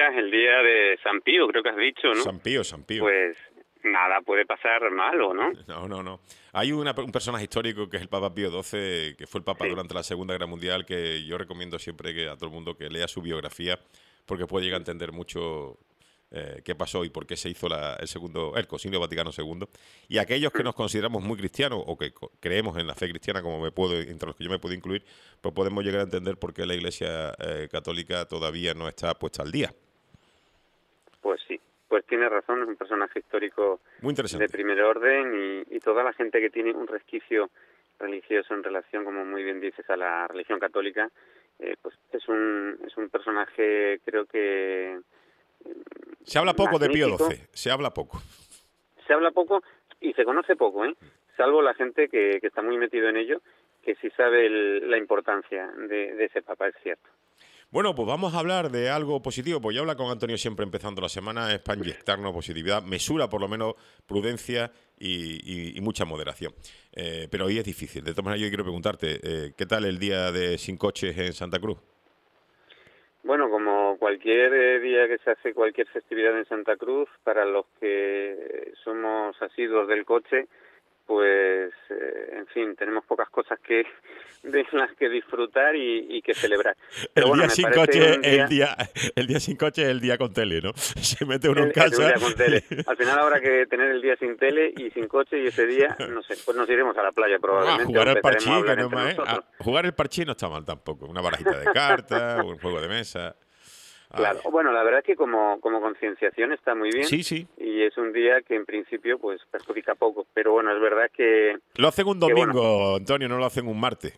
días, el día de San Pío, creo que has dicho, ¿no? San Pío, San Pío. Pues nada puede pasar malo, ¿no? No. Hay un personaje histórico que es el Papa Pío XII, que fue el Papa Sí. durante la Segunda Guerra Mundial, que yo recomiendo siempre que a todo el mundo que lea su biografía, porque puede llegar a entender mucho qué pasó y por qué se hizo el Concilio Vaticano II. Y aquellos que nos consideramos muy cristianos o que creemos en la fe cristiana, entre los que yo me puedo incluir, pues podemos llegar a entender por qué la Iglesia católica todavía no está puesta al día. Pues sí, pues tiene razón, es un personaje histórico Muy interesante. de primer orden y toda la gente que tiene un resquicio religioso en relación, como muy bien dices, a la religión católica, pues es un personaje, creo que Se habla poco de Pío magnífico. XII, se habla poco. Se habla poco y se conoce poco, salvo la gente que está muy metido en ello, que sí sabe la importancia de ese papa, es cierto. Bueno, pues vamos a hablar de algo positivo, pues yo hablo con Antonio siempre empezando la semana, es para inyectarnos positividad, mesura por lo menos, prudencia y mucha moderación. Pero hoy es difícil. De todas maneras, yo quiero preguntarte, ¿qué tal el día de sin coches en Santa Cruz? Bueno, como cualquier día que se hace cualquier festividad en Santa Cruz, para los que somos asiduos del coche, pues, en fin, tenemos pocas cosas de las que disfrutar y que celebrar. Pero El bueno, día me sin parece coche, un día... el día sin coche es el día con tele, ¿no? Se mete uno en Es un casa. día con tele. Al final habrá que tener el día sin tele y sin coche y ese día, no sé, pues nos iremos a la playa A probablemente o jugar al empezaremos a parchís, que hablar no es entre más, ¿eh? nosotros. Jugar el parchís no está mal tampoco. Una barajita de cartas, un juego de mesa. Ay. Claro, bueno, la verdad es que como concienciación está muy bien Sí. y es un día que en principio pues perjudica poco, pero bueno, es verdad que Lo hacen un bueno, domingo, Antonio, no lo hacen un martes.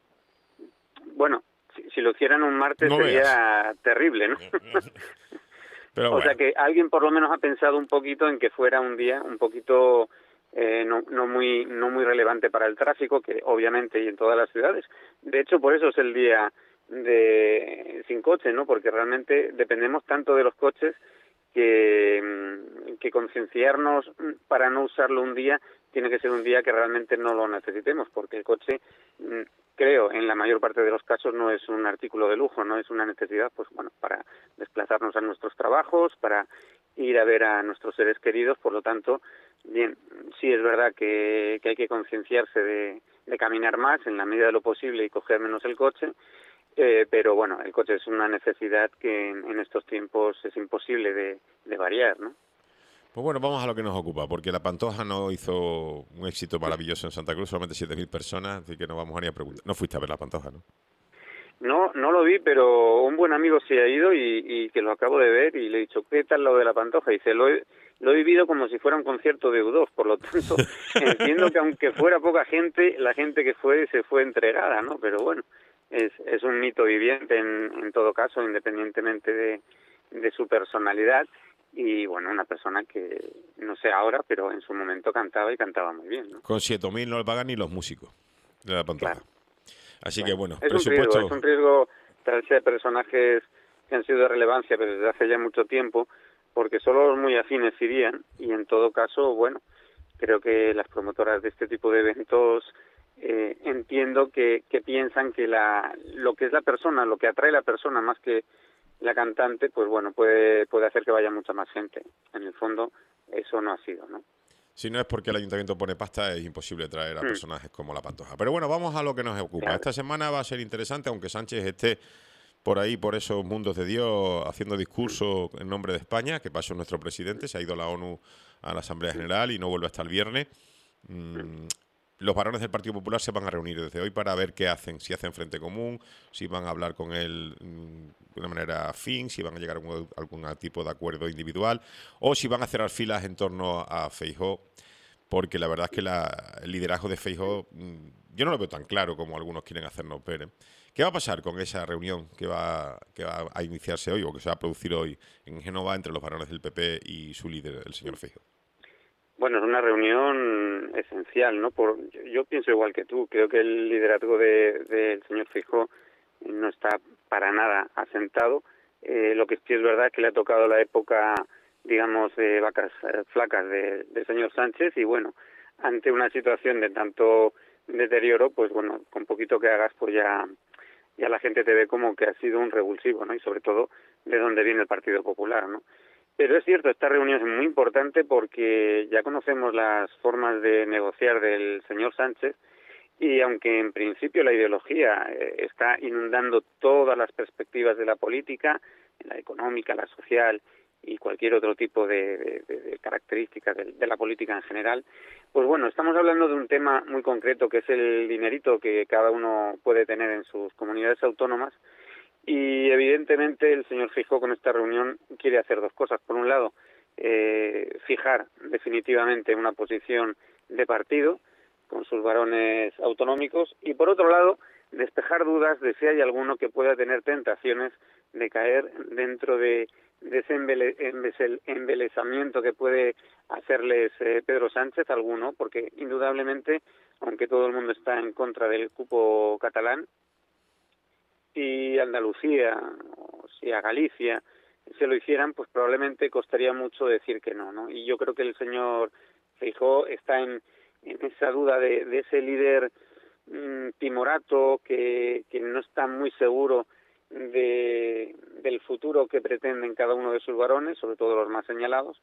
bueno, si lo hicieran un martes No veas. sería terrible, ¿no? Pero O sea bueno. que alguien por lo menos ha pensado un poquito en que fuera un día un poquito no muy relevante para el tráfico, que obviamente y en todas las ciudades. De hecho, por eso es el día de sin coche, ¿no? Porque realmente dependemos tanto de los coches que concienciarnos para no usarlo un día tiene que ser un día que realmente no lo necesitemos, porque el coche, creo, en la mayor parte de los casos no es un artículo de lujo, no es una necesidad, pues bueno, para desplazarnos a nuestros trabajos, para ir a ver a nuestros seres queridos, por lo tanto, bien, sí es verdad que hay que concienciarse de caminar más en la medida de lo posible y coger menos el coche, pero bueno, el coche es una necesidad que en estos tiempos es imposible de variar, ¿no? Pues bueno, vamos a lo que nos ocupa, porque la Pantoja no hizo un éxito maravilloso en Santa Cruz, solamente 7.000 personas, así que no vamos a ni a preguntar. No fuiste a ver la Pantoja, ¿no? No lo vi, pero un buen amigo sí ha ido y que lo acabo de ver y le he dicho, ¿qué tal lo de la Pantoja? Y dice, lo he vivido como si fuera un concierto de U2, por lo tanto, entiendo que aunque fuera poca gente, la gente que fue se fue entregada, ¿no? Pero bueno, es un mito viviente en todo caso, independientemente de su personalidad. Y bueno, una persona que, no sé ahora, pero en su momento cantaba y cantaba muy bien, ¿no? Con 7.000 no le pagan ni los músicos de la Pantoja. Claro. Así que Bueno, bueno, es presupuesto. un riesgo traerse a personajes que han sido de relevancia pero desde hace ya mucho tiempo, porque solo los muy afines irían y en todo caso, bueno, creo que las promotoras de este tipo de eventos entiendo que piensan que lo que es la persona, lo que atrae a la persona más que la cantante, pues bueno, puede hacer que vaya mucha más gente. En el fondo, eso no ha sido, ¿no? Si no es porque el ayuntamiento pone pasta, es imposible traer a personajes como la Pantoja. Pero bueno, vamos a lo que nos ocupa. Claro. Esta semana va a ser interesante, aunque Sánchez esté por ahí, por esos mundos de Dios, haciendo discurso en nombre de España, que pasó nuestro presidente, se ha ido a la ONU a la Asamblea General y no vuelve hasta el viernes. Los varones del Partido Popular se van a reunir desde hoy para ver qué hacen, si hacen frente común, si van a hablar con él de una manera afín, si van a llegar a algún tipo de acuerdo individual o si van a cerrar filas en torno a Feijóo, porque la verdad es que el liderazgo de Feijóo yo no lo veo tan claro como algunos quieren hacernos ver. ¿Qué va a pasar con esa reunión que va a iniciarse hoy o que se va a producir hoy en Génova entre los varones del PP y su líder, el señor Feijóo? Bueno, es una reunión esencial, ¿no? Yo pienso igual que tú. Creo que el liderazgo del señor Feijóo no está para nada asentado. Lo que sí es verdad es que le ha tocado la época, digamos, de vacas flacas del señor Sánchez y bueno, ante una situación de tanto deterioro, pues bueno, con poquito que hagas, pues ya la gente te ve como que ha sido un revulsivo, ¿no? Y sobre todo de dónde viene el Partido Popular, ¿no? Pero es cierto, esta reunión es muy importante porque ya conocemos las formas de negociar del señor Sánchez y aunque en principio la ideología está inundando todas las perspectivas de la política, la económica, la social y cualquier otro tipo de características de la política en general, pues bueno, estamos hablando de un tema muy concreto que es el dinerito que cada uno puede tener en sus comunidades autónomas. Y evidentemente el señor Feijóo con esta reunión quiere hacer dos cosas. Por un lado, fijar definitivamente una posición de partido con sus varones autonómicos y por otro lado, despejar dudas de si hay alguno que pueda tener tentaciones de caer dentro de ese embelesamiento que puede hacerles Pedro Sánchez, alguno, porque indudablemente, aunque todo el mundo está en contra del cupo catalán, si Andalucía o si a Galicia se lo hicieran, pues probablemente costaría mucho decir que no, ¿no? Y yo creo que el señor Feijóo está en esa duda de ese líder timorato que no está muy seguro del futuro que pretenden cada uno de sus varones, sobre todo los más señalados,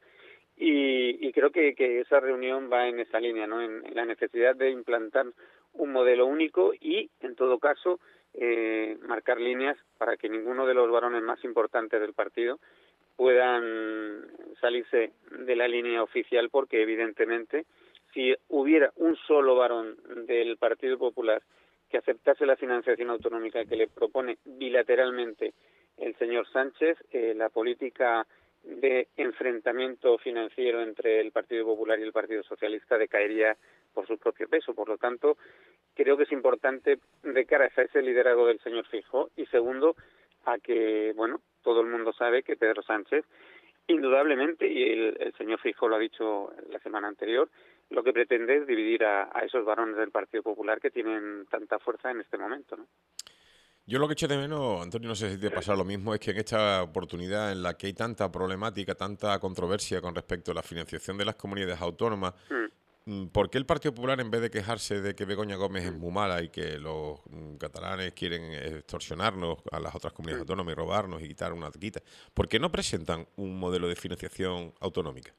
y creo que esa reunión va en esa línea, ¿no? En la necesidad de implantar un modelo único y, en todo caso, marcar líneas para que ninguno de los varones más importantes del partido puedan salirse de la línea oficial, porque evidentemente si hubiera un solo varón del Partido Popular que aceptase la financiación autonómica que le propone bilateralmente el señor Sánchez, la política de enfrentamiento financiero entre el Partido Popular y el Partido Socialista decaería por su propio peso. Por lo tanto, creo que es importante de cara a ese liderazgo del señor Feijóo y segundo, a que, bueno, todo el mundo sabe que Pedro Sánchez, indudablemente, y el señor Feijóo lo ha dicho la semana anterior, lo que pretende es dividir a esos varones del Partido Popular que tienen tanta fuerza en este momento, ¿no? Yo lo que echo de menos, Antonio, no sé si te pasa lo mismo, es que en esta oportunidad en la que hay tanta problemática, tanta controversia con respecto a la financiación de las comunidades autónomas, ¿por qué el Partido Popular, en vez de quejarse de que Begoña Gómez es muy mala y que los catalanes quieren extorsionarnos a las otras comunidades autónomas y robarnos y quitar una quita, ¿por qué no presentan un modelo de financiación autonómica?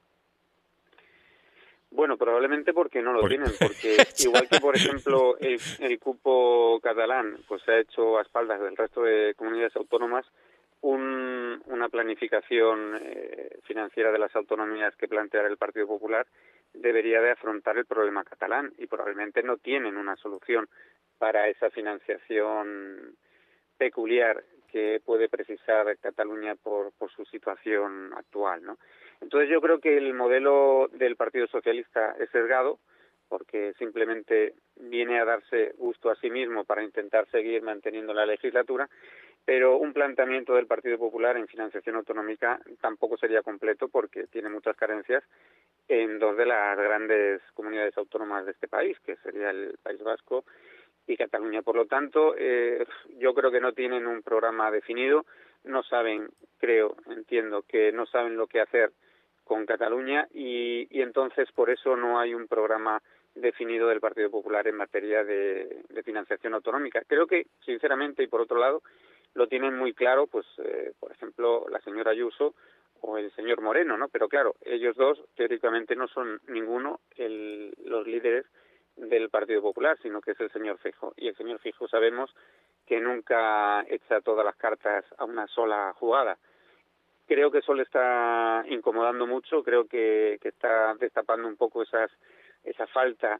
Bueno, probablemente porque no lo tienen, porque igual que, por ejemplo, el cupo catalán pues se ha hecho a espaldas del resto de comunidades autónomas, una planificación financiera de las autonomías que planteara el Partido Popular debería de afrontar el problema catalán y probablemente no tienen una solución para esa financiación peculiar que puede precisar Cataluña por su situación actual, ¿no? Entonces yo creo que el modelo del Partido Socialista es sesgado porque simplemente viene a darse gusto a sí mismo para intentar seguir manteniendo la legislatura, pero un planteamiento del Partido Popular en financiación autonómica tampoco sería completo porque tiene muchas carencias en dos de las grandes comunidades autónomas de este país, que sería el País Vasco y Cataluña. Por lo tanto, yo creo que no tienen un programa definido, no saben, entiendo que no saben lo que hacer con Cataluña y entonces por eso no hay un programa definido del Partido Popular en materia de financiación autonómica. Creo que, sinceramente, y por otro lado, lo tienen muy claro, pues, por ejemplo, la señora Ayuso o el señor Moreno, ¿no? Pero claro, ellos dos teóricamente no son ninguno los líderes del Partido Popular, sino que es el señor Feijóo. Y el señor Feijóo sabemos que nunca echa todas las cartas a una sola jugada. Creo que eso le está incomodando mucho, creo que está destapando un poco esa falta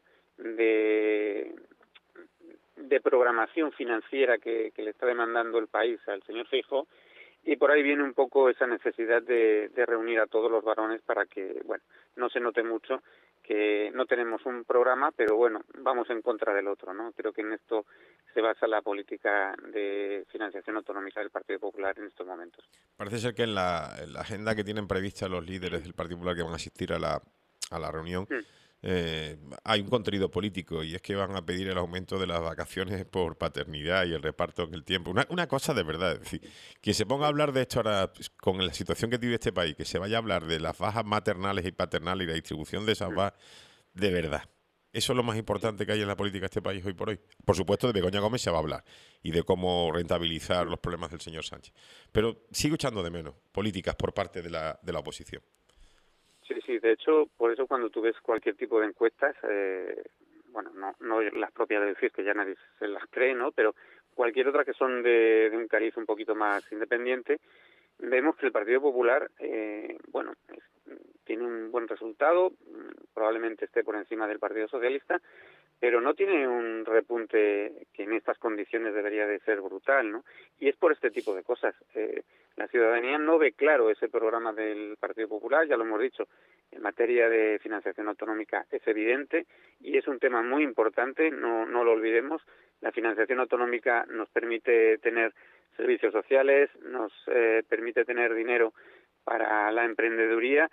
de programación financiera que le está demandando el país al señor Feijóo, y por ahí viene un poco esa necesidad de reunir a todos los varones para que, bueno, no se note mucho que no tenemos un programa, pero bueno, vamos en contra del otro, ¿no? Creo que en esto se basa la política de financiación autonómica del Partido Popular en estos momentos. Parece ser que en la agenda que tienen prevista los líderes del Partido Popular que van a asistir a la reunión, hay un contenido político y es que van a pedir el aumento de las vacaciones por paternidad y el reparto en el tiempo. Una cosa de verdad, es decir, que se ponga a hablar de esto ahora con la situación que vive este país, que se vaya a hablar de las bajas maternales y paternales y la distribución de esas bajas, de verdad. Eso es lo más importante que hay en la política de este país hoy por hoy. Por supuesto, de Begoña Gómez se va a hablar y de cómo rentabilizar los problemas del señor Sánchez. Pero sigo echando de menos políticas por parte de la oposición. Sí, sí, de hecho, por eso cuando tú ves cualquier tipo de encuestas, bueno, no las propias de decir que ya nadie se las cree, ¿no? Pero cualquier otra que son de un cariz un poquito más independiente, vemos que el Partido Popular, bueno, tiene un buen resultado, probablemente esté por encima del Partido Socialista, pero no tiene un repunte que en estas condiciones debería de ser brutal, ¿no? Y es por este tipo de cosas. La ciudadanía no ve claro ese programa del Partido Popular, ya lo hemos dicho, en materia de financiación autonómica es evidente y es un tema muy importante, no lo olvidemos. La financiación autonómica nos permite tener servicios sociales, nos permite tener dinero para la emprendeduría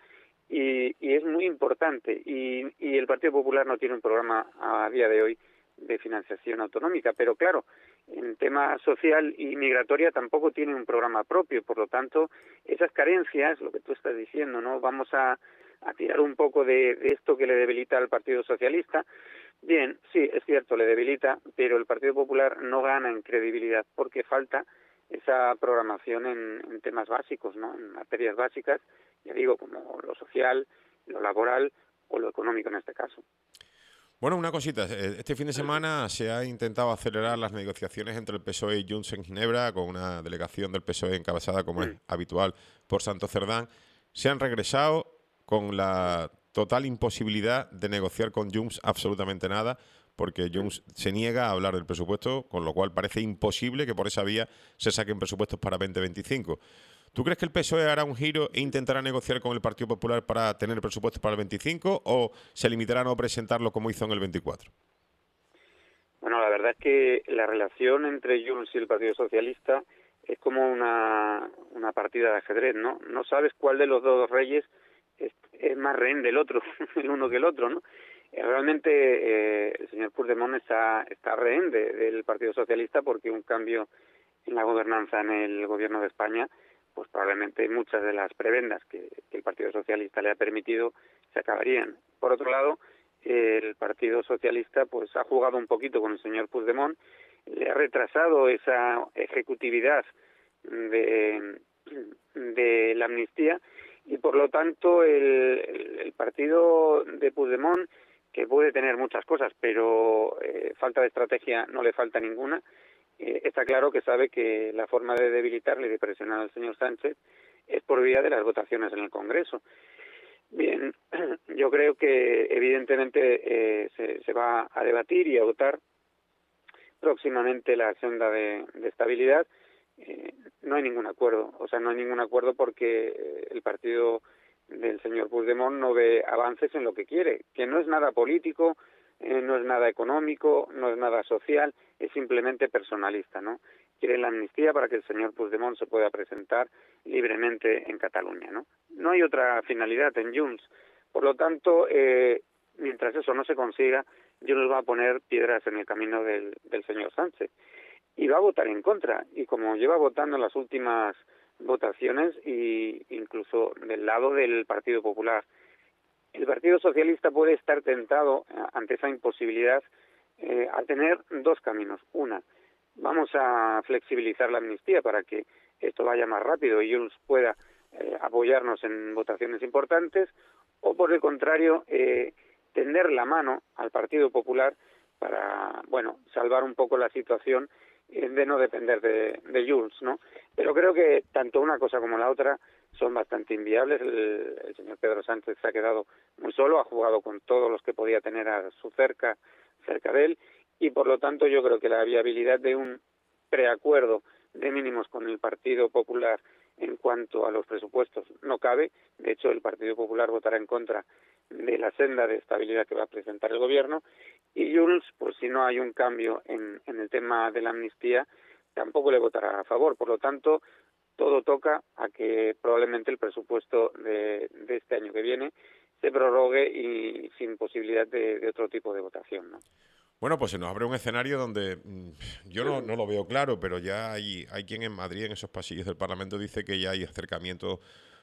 y es muy importante. Y el Partido Popular no tiene un programa a día de hoy de financiación autonómica, pero claro, en tema social y migratoria tampoco tiene un programa propio, por lo tanto, esas carencias, lo que tú estás diciendo, ¿no? Vamos a tirar un poco de esto que le debilita al Partido Socialista. Bien, sí, es cierto, le debilita, pero el Partido Popular no gana en credibilidad porque falta esa programación en temas básicos, ¿no? En materias básicas, ya digo, como lo social, lo laboral o lo económico en este caso. Bueno, una cosita. Este fin de semana se ha intentado acelerar las negociaciones entre el PSOE y Junts en Ginebra, con una delegación del PSOE encabezada, como es habitual, por Santos Cerdán. Se han regresado con la total imposibilidad de negociar con Junts absolutamente nada, porque Junts se niega a hablar del presupuesto, con lo cual parece imposible que por esa vía se saquen presupuestos para 2025. ¿Tú crees que el PSOE hará un giro e intentará negociar con el Partido Popular para tener presupuestos para el 25 o se limitará a no presentarlo como hizo en el 24? Bueno, la verdad es que la relación entre Junts y el Partido Socialista es como una partida de ajedrez, ¿no? No sabes cuál de los dos reyes es más rehén del otro, el uno que el otro, ¿no? Realmente el señor Puigdemont está rehén del Partido Socialista porque un cambio en la gobernanza en el gobierno de España, pues probablemente muchas de las prebendas que el Partido Socialista le ha permitido se acabarían. Por otro lado, el Partido Socialista pues ha jugado un poquito con el señor Puigdemont, le ha retrasado esa ejecutividad de la amnistía y por lo tanto el partido de Puigdemont, que puede tener muchas cosas, pero falta de estrategia no le falta ninguna, está claro que sabe que la forma de debilitarle y de presionar al señor Sánchez es por vía de las votaciones en el Congreso. Bien, yo creo que evidentemente se va a debatir y a votar próximamente la senda de estabilidad. No hay ningún acuerdo, no hay ningún acuerdo porque el partido del señor Puigdemont no ve avances en lo que quiere, que no es nada político, no es nada económico, no es nada social, es simplemente personalista, ¿no? Quiere la amnistía para que el señor Puigdemont se pueda presentar libremente en Cataluña, ¿no? No hay otra finalidad en Junts. Por lo tanto, mientras eso no se consiga, Junts va a poner piedras en el camino del señor Sánchez y va a votar en contra. Y como lleva votando en las últimas votaciones y incluso del lado del Partido Popular, el Partido Socialista puede estar tentado ante esa imposibilidad a tener dos caminos. Una, vamos a flexibilizar la amnistía para que esto vaya más rápido y Junts pueda apoyarnos en votaciones importantes, o por el contrario, tender la mano al Partido Popular para, bueno, salvar un poco la situación de no depender de Junts, ¿no? Pero creo que tanto una cosa como la otra son bastante inviables. El señor Pedro Sánchez se ha quedado muy solo, ha jugado con todos los que podía tener a su cerca de él, y por lo tanto yo creo que la viabilidad de un preacuerdo de mínimos con el Partido Popular en cuanto a los presupuestos no cabe. De hecho, el Partido Popular votará en contra de la senda de estabilidad que va a presentar el gobierno, y Junts, pues si no hay un cambio en el tema de la amnistía, tampoco le votará a favor. Por lo tanto, todo toca a que probablemente el presupuesto de este año que viene se prorrogue y sin posibilidad de otro tipo de votación, ¿no? Bueno, pues se nos abre un escenario donde yo no lo veo claro, pero ya hay quien en Madrid, en esos pasillos del Parlamento, dice que ya hay acercamientos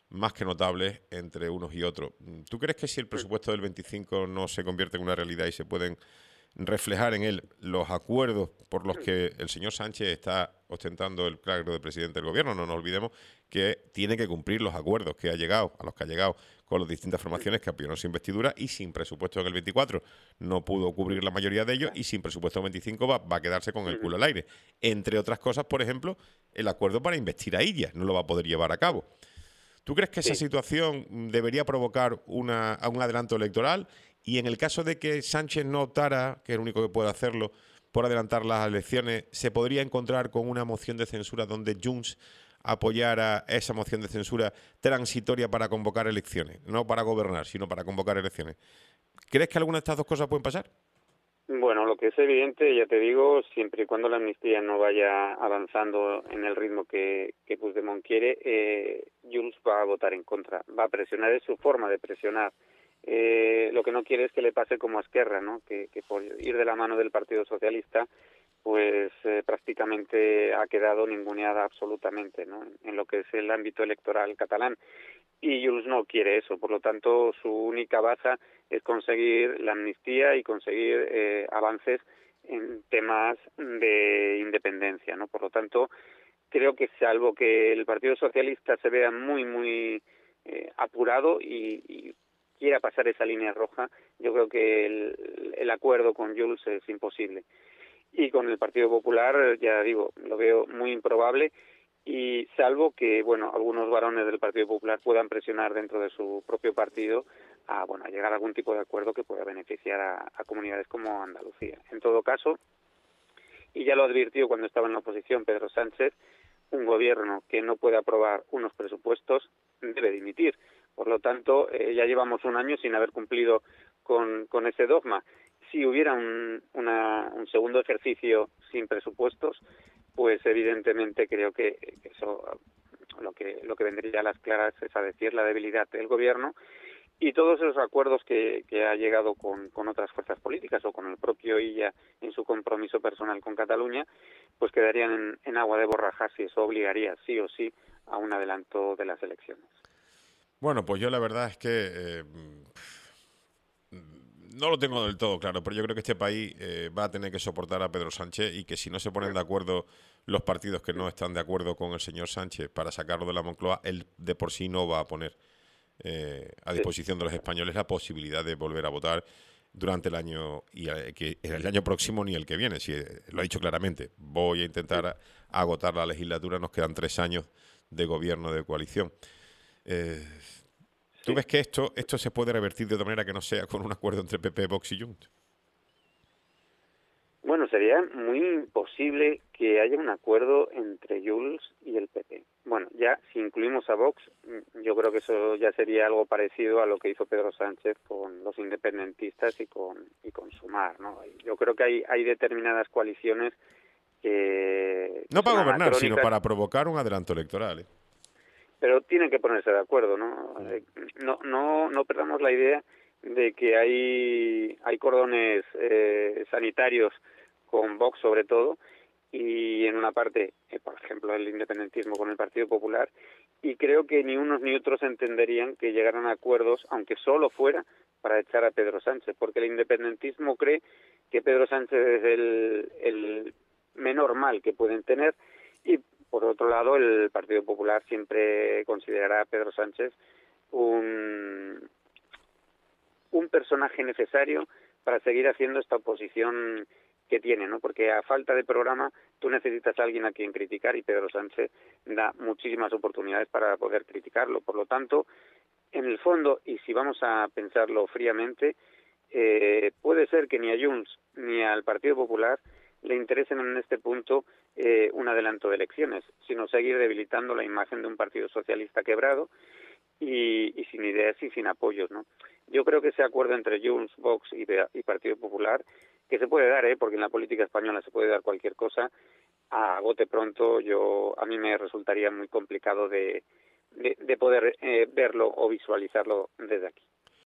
más que notables entre unos y otros. ¿Tú crees que si el presupuesto del 25 no se convierte en una realidad y se pueden reflejar en él los acuerdos por los que el señor Sánchez está ostentando el cargo de presidente del gobierno? No nos olvidemos que tiene que cumplir los acuerdos que ha llegado, a los que ha llegado con las distintas formaciones que apoyaron su investidura, y sin presupuesto en el 24 no pudo cubrir la mayoría de ellos, y sin presupuesto en el 25 va a quedarse con el culo al aire. Entre otras cosas, por ejemplo, el acuerdo para investir a Illa no lo va a poder llevar a cabo. ¿Tú crees que esa situación debería provocar un adelanto electoral? Y en el caso de que Sánchez no optara, que es el único que puede hacerlo, por adelantar las elecciones, ¿se podría encontrar con una moción de censura donde Junts apoyara esa moción de censura transitoria para convocar elecciones? No para gobernar, sino para convocar elecciones. ¿Crees que alguna de estas dos cosas pueden pasar? Bueno, lo que es evidente, ya te digo, siempre y cuando la amnistía no vaya avanzando en el ritmo que Puigdemont quiere, Junts va a votar en contra, va a presionar, es su forma de presionar. Lo que no quiere es que le pase como a Esquerra, ¿no? Que por ir de la mano del Partido Socialista, pues prácticamente ha quedado ninguneada absolutamente, ¿no? En lo que es el ámbito electoral catalán. Y Junts no quiere eso, por lo tanto su única baza es conseguir la amnistía y conseguir avances en temas de independencia, ¿no? Por lo tanto, creo que salvo que el Partido Socialista se vea muy apurado y quiera pasar esa línea roja, yo creo que el acuerdo con Junts es imposible. Y con el Partido Popular, ya digo, lo veo muy improbable, y salvo que, bueno, algunos varones del Partido Popular puedan presionar dentro de su propio partido a llegar a algún tipo de acuerdo que pueda beneficiar a comunidades como Andalucía. En todo caso, y ya lo advirtió cuando estaba en la oposición Pedro Sánchez, un gobierno que no puede aprobar unos presupuestos debe dimitir. Por lo tanto, ya llevamos un año sin haber cumplido con ese dogma. Si hubiera un segundo ejercicio sin presupuestos, pues evidentemente creo que eso lo que vendría a las claras es a decir la debilidad del gobierno, y todos esos acuerdos que ha llegado con otras fuerzas políticas o con el propio Illa en su compromiso personal con Cataluña, pues quedarían en agua de borrajas, y eso obligaría sí o sí a un adelanto de las elecciones. Bueno, pues yo la verdad es que no lo tengo del todo claro, pero yo creo que este país va a tener que soportar a Pedro Sánchez, y que si no se ponen de acuerdo los partidos que no están de acuerdo con el señor Sánchez para sacarlo de la Moncloa, él de por sí no va a poner a disposición de los españoles la posibilidad de volver a votar durante el año, y que el año próximo ni el que viene. Si, lo ha dicho claramente, voy a intentar agotar la legislatura, nos quedan 3 años de gobierno de coalición. ¿Tú ves que esto se puede revertir de otra manera que no sea con un acuerdo entre PP, Vox y Junts? Bueno, sería muy imposible que haya un acuerdo entre Junts y el PP. Bueno, ya si incluimos a Vox, yo creo que eso ya sería algo parecido a lo que hizo Pedro Sánchez con los independentistas y con Sumar, ¿no? Yo creo que hay determinadas coaliciones que no para son gobernar, sino anacrónicas, para provocar un adelanto electoral. pero tienen que ponerse de acuerdo, ¿no? No perdamos la idea de que hay cordones sanitarios con Vox sobre todo, y en una parte, por ejemplo, el independentismo con el Partido Popular, y creo que ni unos ni otros entenderían que llegaran a acuerdos, aunque solo fuera para echar a Pedro Sánchez, porque el independentismo cree que Pedro Sánchez es el menor mal que pueden tener, y por otro lado el Partido Popular siempre considerará a Pedro Sánchez un personaje necesario para seguir haciendo esta oposición que tiene, ¿no? Porque a falta de programa tú necesitas a alguien a quien criticar, y Pedro Sánchez da muchísimas oportunidades para poder criticarlo. Por lo tanto, en el fondo, y si vamos a pensarlo fríamente, puede ser que ni a Junts ni al Partido Popular le interesen en este punto un adelanto de elecciones, sino seguir debilitando la imagen de un Partido Socialista quebrado y sin ideas y sin apoyos, ¿no? Yo creo que ese acuerdo entre Junts, Vox y Partido Popular, que se puede dar, porque en la política española se puede dar cualquier cosa, a bote pronto a mí me resultaría muy complicado de poder verlo o visualizarlo desde aquí.